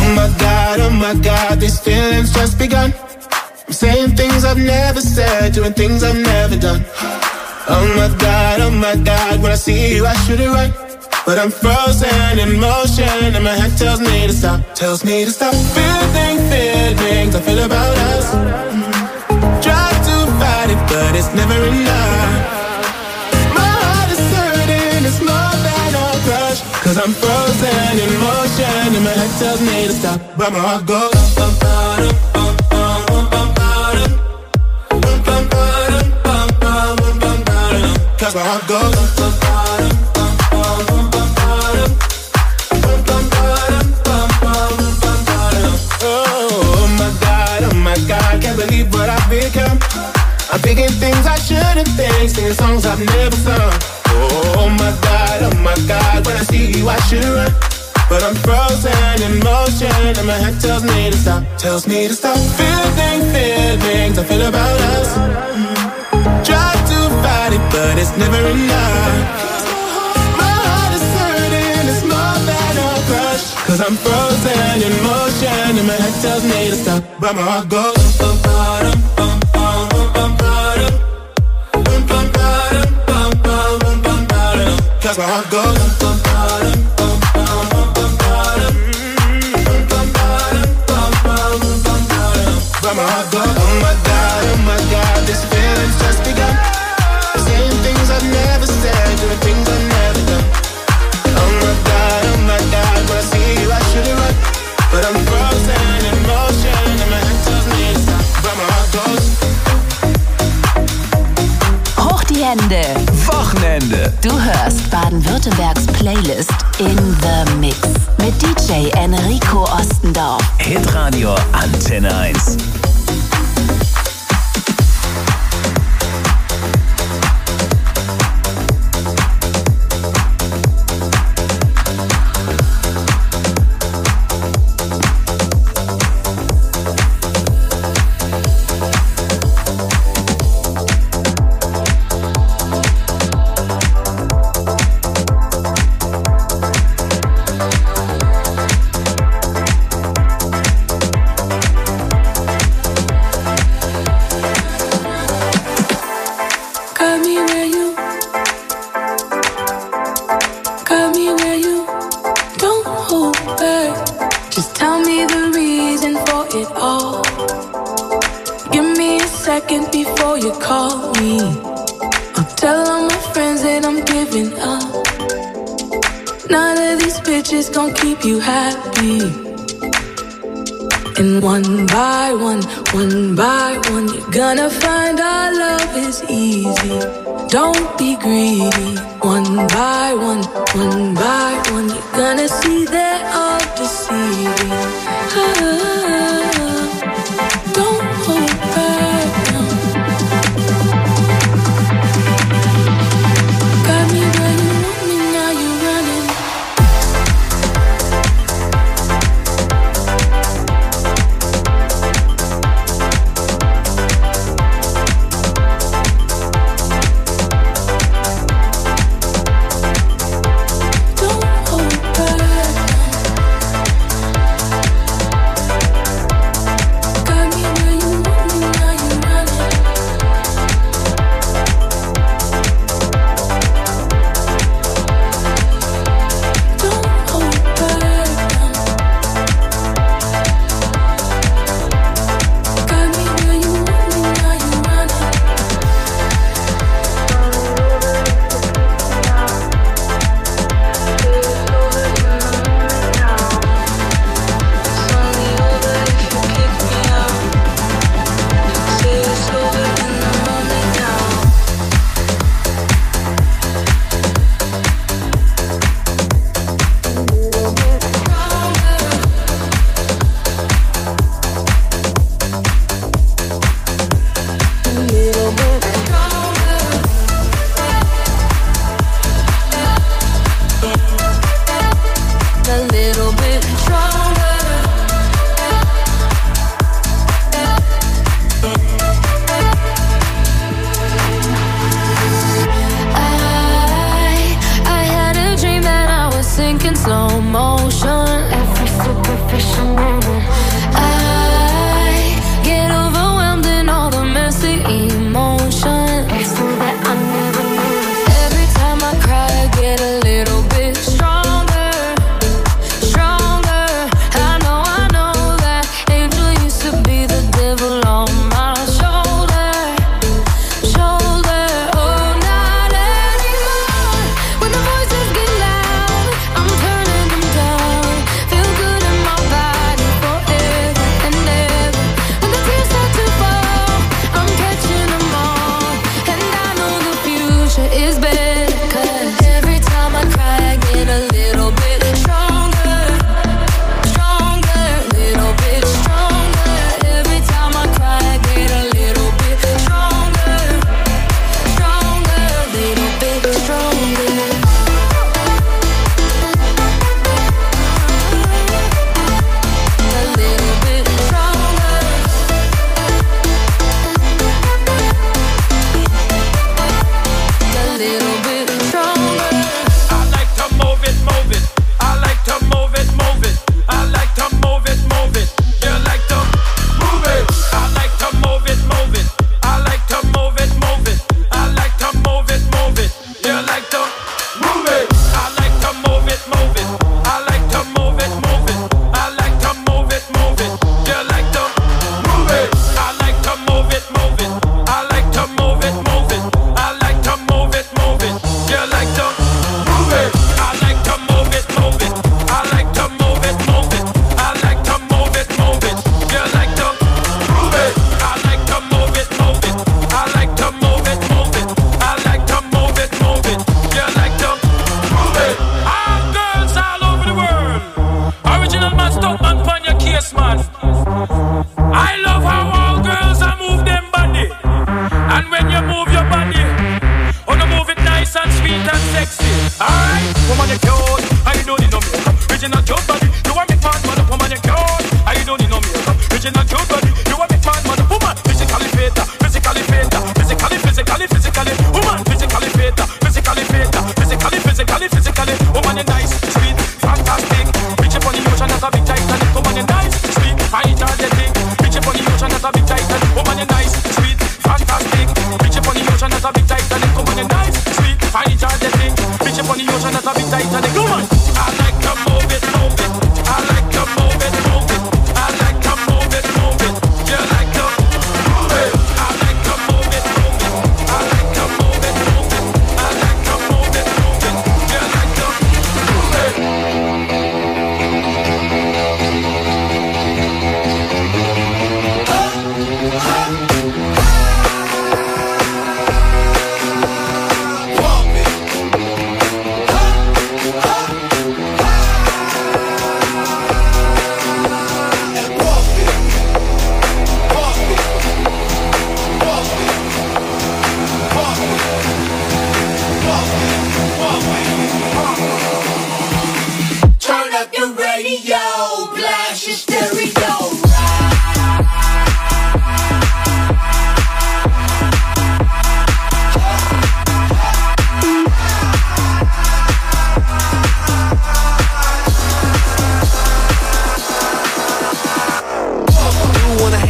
oh my God, these feelings just begun. I'm saying things I've never said, doing things I've never done. Oh my God, when I see you I should it right. But I'm frozen in motion and my head tells me to stop. Tells me to stop feeling feelings I feel about us. Try to fight it but it's never enough. My heart is hurting, it's more than a crush. Cause I'm frozen in motion and my head tells me to stop. But my heart goes cause my heart goes oh my God, can't believe what I've become. I'm thinking things I shouldn't think, singing songs I've never sung. Oh my God, when I see you I should run. But I'm frozen in motion and my head tells me to stop. Tells me to stop feeling feelings I feel about us. Try to fight it but it's never enough. My heart is hurting, it's more than a crush. Cause I'm frozen in motion and my head tells me to stop. But my heart goes cause my heart goes but my heart goes oh my God, this feeling's just begun. Saying things I've never said, doing things I've never done. Oh my God, when I see you I should it right. But I'm frozen in motion and my head tells me to stop. But my heart goes Hoch die Hände. Wochenende. Du hörst Baden-Württembergs Playlist in the Mix mit DJ Enrico Ostendorf. Hitradio Antenne 1. You happy. And one by one, you're gonna find our love is easy. Don't be greedy. One by one, you're gonna see they're all deceiving. Don't hold back now. Got me where you want me, now you're running.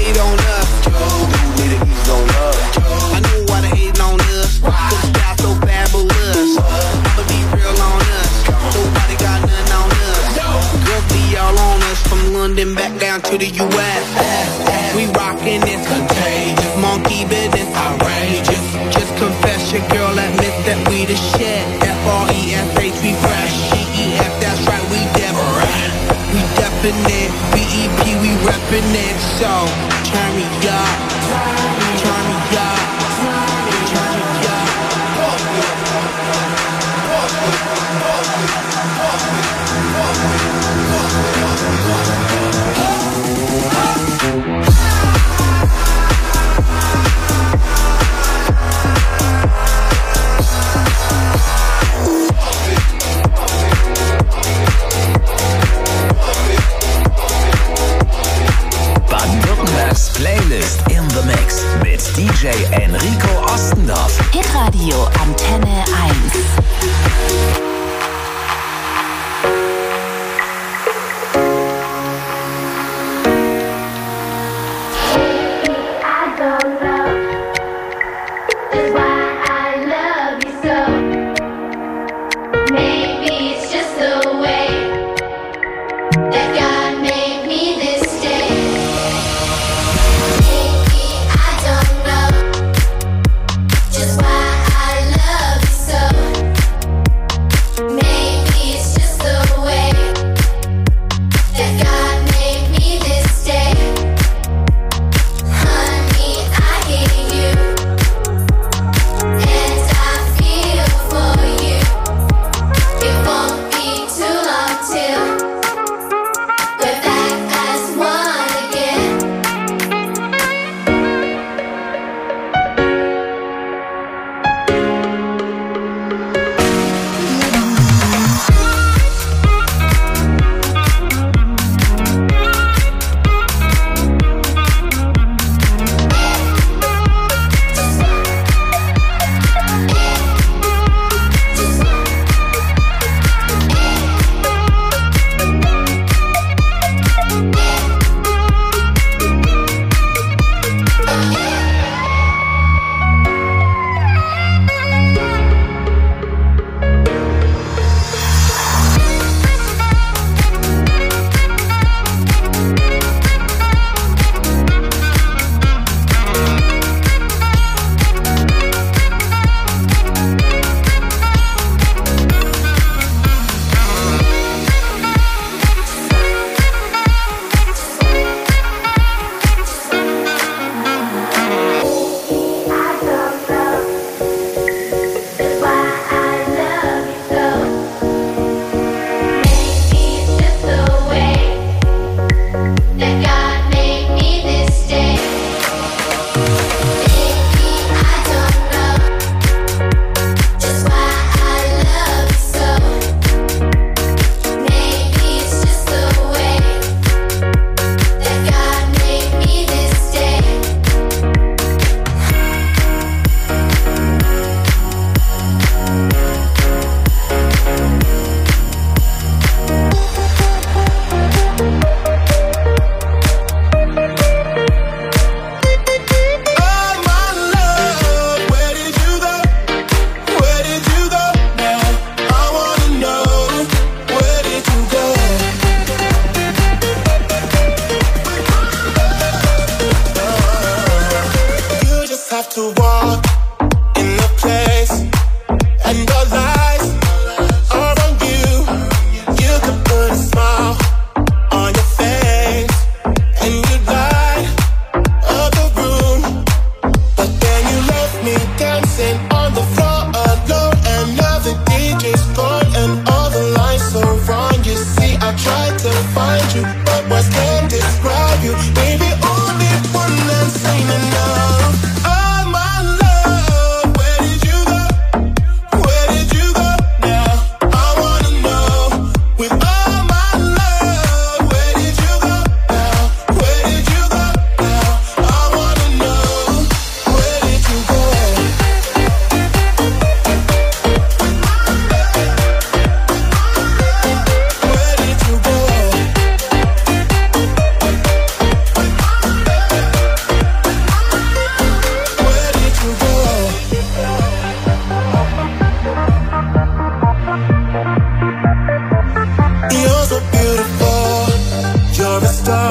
hate on us. Need to ease on up. I know why they hating on us. Cause style so fabulous. I'ma be real on us. Nobody got nothing on us. Girls be all on us from London back down to the U.S. We rockin' this contagious, monkey business outrageous. Just confess your girl admits that we the shit. F-R-E-S-H, we fresh. G-E-F, that's right, we definite. We definite. B-E-P, we reppin' it. So, turn me up. Turn me up. Turn me up. Baden-Württembergs Playlist in the Mix mit DJ Enrico Ostendorf. Hitradio Antenne 1.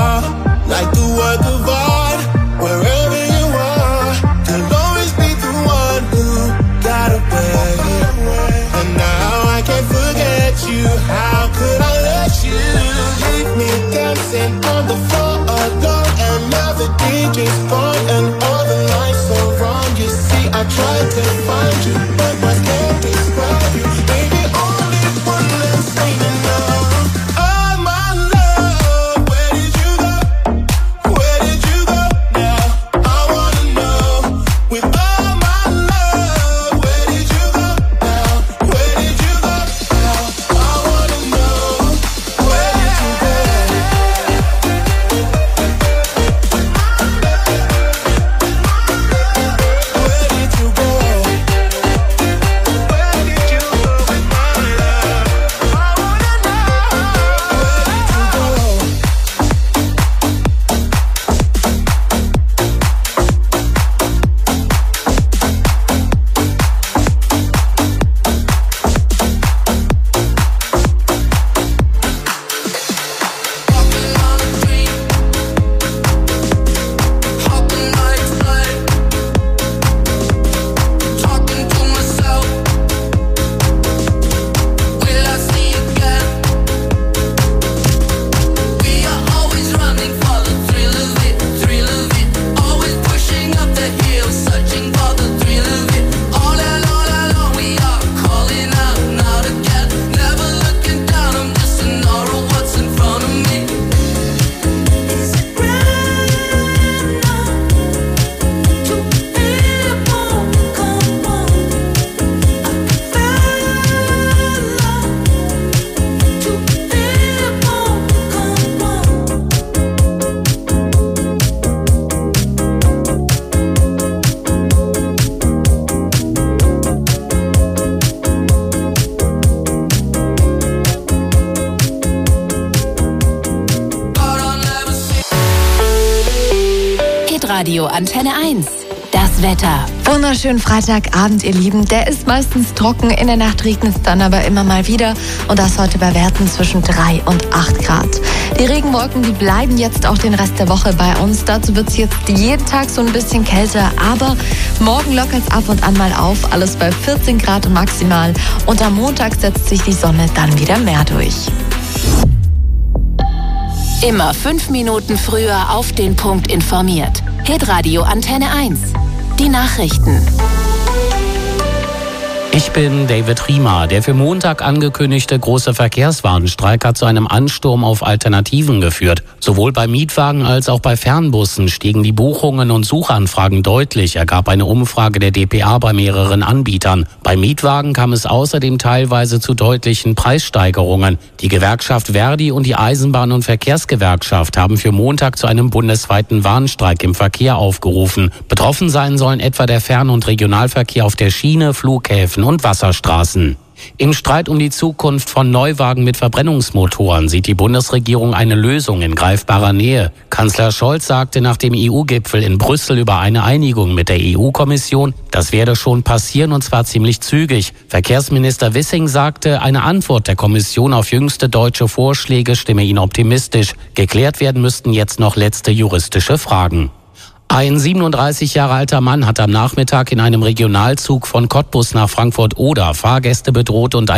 are, like the work of art. Wherever you are, you'll always be the one who got away. And now I can't forget you. How could I let you leave me dancing on the floor alone? And now the DJ's gone and all the lights are wrong. You see, I tried to find you, but my can't describe you. Baby, only one less ain't enough. Oh my love, where did you go? Where did you go now? I wanna know. With all my love, where did you go now? Where did you go now? I wanna know. Where did you go? Where did you go? Where did you go with my love? I wanna know. Where did you go? Talking to myself, will I see again? We are always running for the thrill of it, thrill of it. Always pushing up the hill, searching for the thrill of it. All along we are calling out now again. Never looking down, I'm just an awe of what's in front of me. Is it grand enough to feel more? Come on, I fell to feel more. Come on. But I'll never see. Hitradio Antenne 1. Das Wetter. Wunderschönen Freitagabend, ihr Lieben. Der ist meistens trocken, in der Nacht regnet es dann aber immer mal wieder. Und das heute bei Werten zwischen 3 und 8 Grad. Die Regenwolken, die bleiben jetzt auch den Rest der Woche bei uns. Dazu wird es jetzt jeden Tag so ein bisschen kälter. Aber morgen lockert es ab und an mal auf. Alles bei 14 Grad maximal. Und am Montag setzt sich die Sonne dann wieder mehr durch. Immer 5 Minuten früher auf den Punkt informiert. Hitradio Antenne 1. Die Nachrichten. Ich bin David Riemer. Der für Montag angekündigte große Verkehrswarnstreik hat zu einem Ansturm auf Alternativen geführt. Sowohl bei Mietwagen als auch bei Fernbussen stiegen die Buchungen und Suchanfragen deutlich, ergab eine Umfrage der dpa bei mehreren Anbietern. Bei Mietwagen kam es außerdem teilweise zu deutlichen Preissteigerungen. Die Gewerkschaft Verdi und die Eisenbahn- und Verkehrsgewerkschaft haben für Montag zu einem bundesweiten Warnstreik im Verkehr aufgerufen. Betroffen sein sollen etwa der Fern- und Regionalverkehr auf der Schiene, Flughäfen und Wasserstraßen. Im Streit um die Zukunft von Neuwagen mit Verbrennungsmotoren sieht die Bundesregierung eine Lösung in greifbarer Nähe. Kanzler Scholz sagte nach dem EU-Gipfel in Brüssel über eine Einigung mit der EU-Kommission, das werde schon passieren und zwar ziemlich zügig. Verkehrsminister Wissing sagte, eine Antwort der Kommission auf jüngste deutsche Vorschläge stimme ihn optimistisch. Geklärt werden müssten jetzt noch letzte juristische Fragen. Ein 37 Jahre alter Mann hat am Nachmittag in einem Regionalzug von Cottbus nach Frankfurt-Oder Fahrgäste bedroht und